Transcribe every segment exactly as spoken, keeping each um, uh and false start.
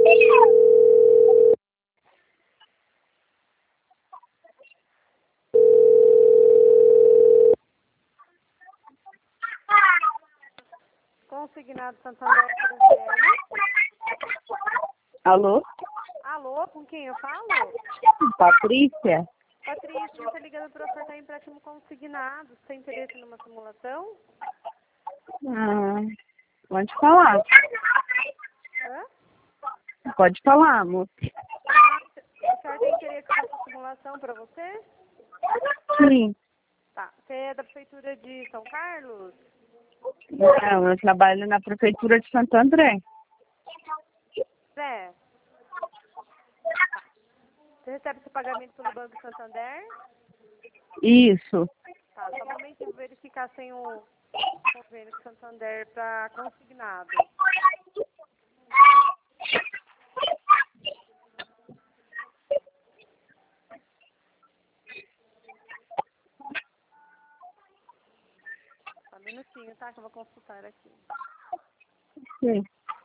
Consignado Santander Franciele. Alô? Alô, com quem eu falo? Patrícia? Patrícia, eu tô ligando para ofertar empréstimo consignado. Você tem interesse numa simulação? Ah, pode falar. Hã? Pode falar, moça. Ah, a senhora tem interesse nessa simulação para você? Sim. Tá. Você é da Prefeitura de São Carlos? Não, eu trabalho na Prefeitura de Santo André. É. Você recebe esse pagamento pelo Banco Santander? Isso. Tá, só um momento eu vou verificar sem o convênio com Santander para consignado. Só um minutinho, tá? Que eu vou consultar aqui. Sim.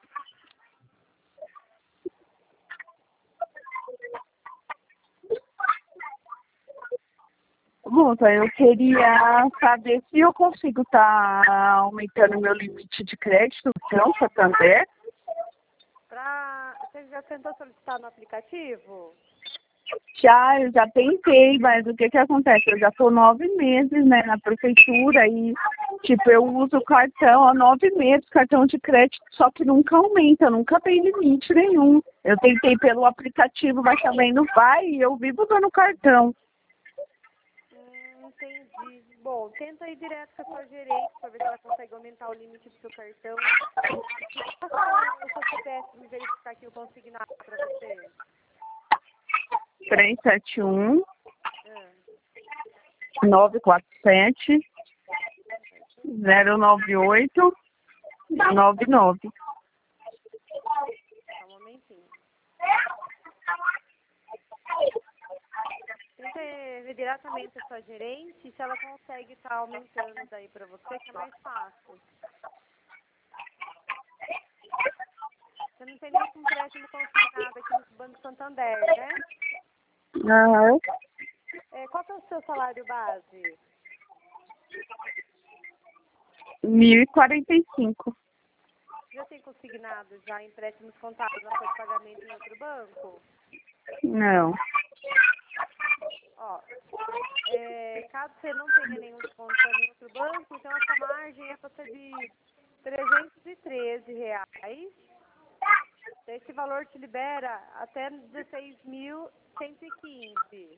Moça, eu queria saber se eu consigo estar aumentando meu limite de crédito, então, Santander. Pra... Você já tentou solicitar no aplicativo? Já, eu já tentei, mas o que que acontece? Eu já estou nove meses, né, na prefeitura e, tipo, eu uso o cartão há nove meses, cartão de crédito, só que nunca aumenta, nunca tem limite nenhum. Eu tentei pelo aplicativo, mas também não vai e eu vivo dando cartão. Hum, entendi. Bom, tenta ir direto com a sua gerente para ver se ela consegue aumentar o limite do seu cartão. Passa o seu C P F para me verificar aqui o consignado para você. três sete um, Ah, nove quatro sete, zero nove oito, nove nove. só um momentinho. Tenta ver diretamente a sua gerente se ela consegue estar aumentando daí para você, que é mais fácil. Você não tem nenhum empréstimo consignado aqui no Banco Santander, né? Aham. É, qual que é o seu salário base? mil e quarenta e cinco. Já tem consignado já empréstimos contados na folha de pagamento em outro banco? Não. Ó, é, caso você não tenha nenhum descontando em outro banco, então essa margem é para ser de trezentos e treze reais. Esse valor te libera até dezesseis mil cento e quinze.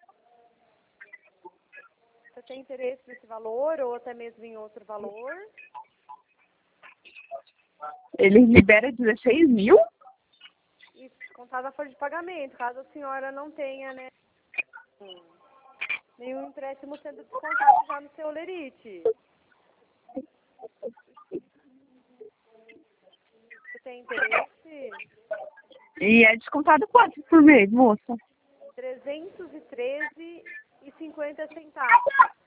Você tem interesse nesse valor ou até mesmo em outro valor? Ele libera dezesseis mil? Isso, contado a folha de pagamento, caso a senhora não tenha, né, nenhum empréstimo sendo descontado já no seu Lerite. Você tem interesse? E é descontado quanto por mês, moça? trezentos e treze e cinquenta centavos.